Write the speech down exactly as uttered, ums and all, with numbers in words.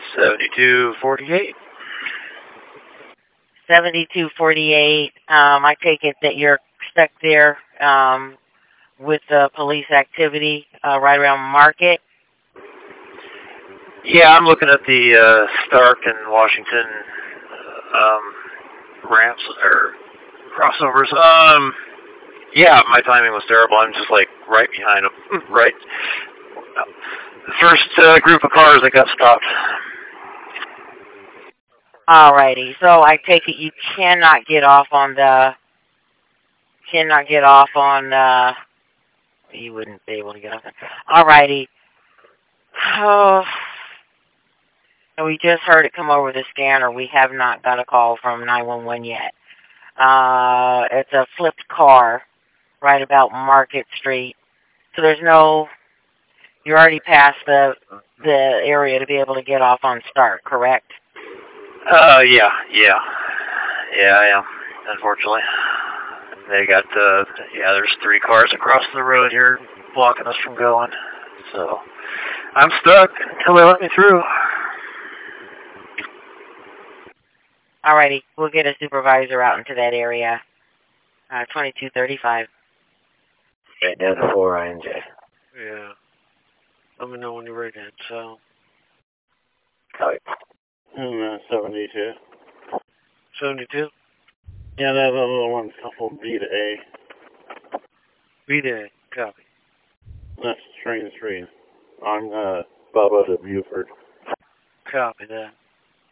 seventy-two forty-eight. seventy-two forty-eight. Um, I take it that you're stuck there um, with the police activity uh, right around Market. Yeah, I'm looking at the uh, Stark and Washington um, ramps or crossovers. Um, yeah, my timing was terrible. I'm just like right behind them. Right. The first uh, group of cars that got stopped. Alrighty. So I take it you cannot get off on the. Cannot get off on. Uh, you wouldn't be able to get off. Alrighty. Oh. And we just heard it come over the scanner. We have not got a call from nine one one yet. Uh, it's a flipped car right about Market Street. So there's no, you're already past the the area to be able to get off on Stark, correct? Uh, yeah, yeah. Yeah, I am, unfortunately. They got, uh, yeah, there's three cars across the road here blocking us from going. So, I'm stuck until they let me through. Alrighty, we'll get a supervisor out into that area. Uh, twenty-two thirty-five. Okay, down to four I N J. Yeah. Let me know when you're ready, so. Copy. And, uh, seventy-two. seventy-two? Yeah, that other one's coupled B to A. B to A, copy. That's train three. I'm, uh, Bubba to Buford. Copy that.